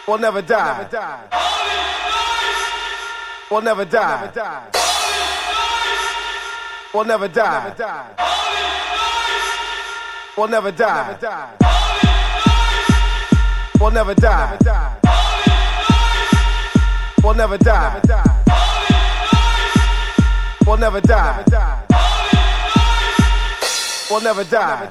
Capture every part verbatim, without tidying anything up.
will never die. Will never die. Will never die. Will never die. Will never die. Will never die. Will never die. Will never die.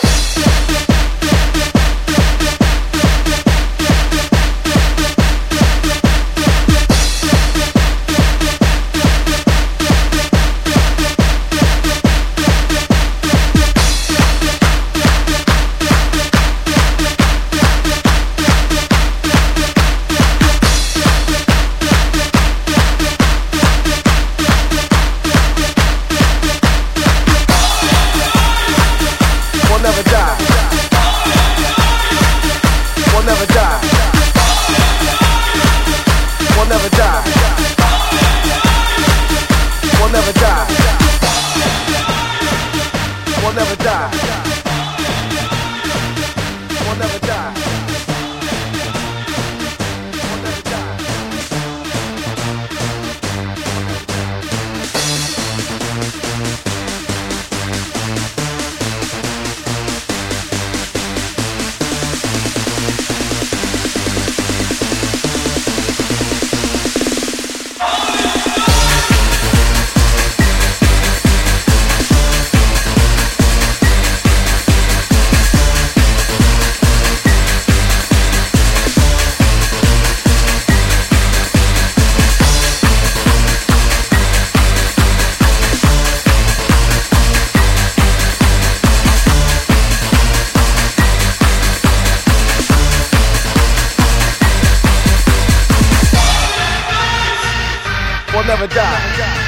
Will never die.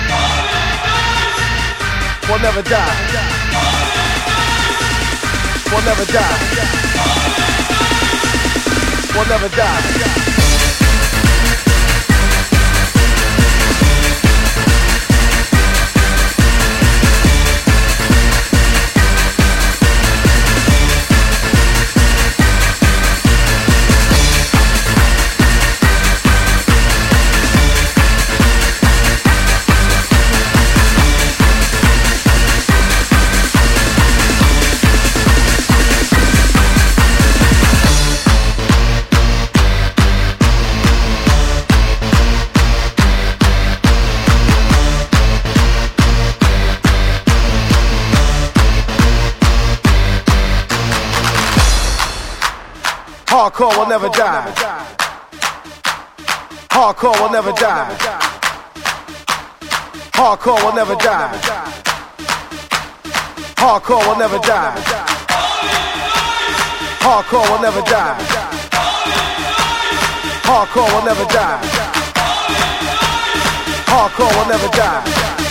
Will never die. Will never die. Will never die. Hardcore will never die. Hardcore will never die. Hardcore will never die. Hardcore will never die. Hardcore will never die. Hardcore will never die. Hardcore will never die.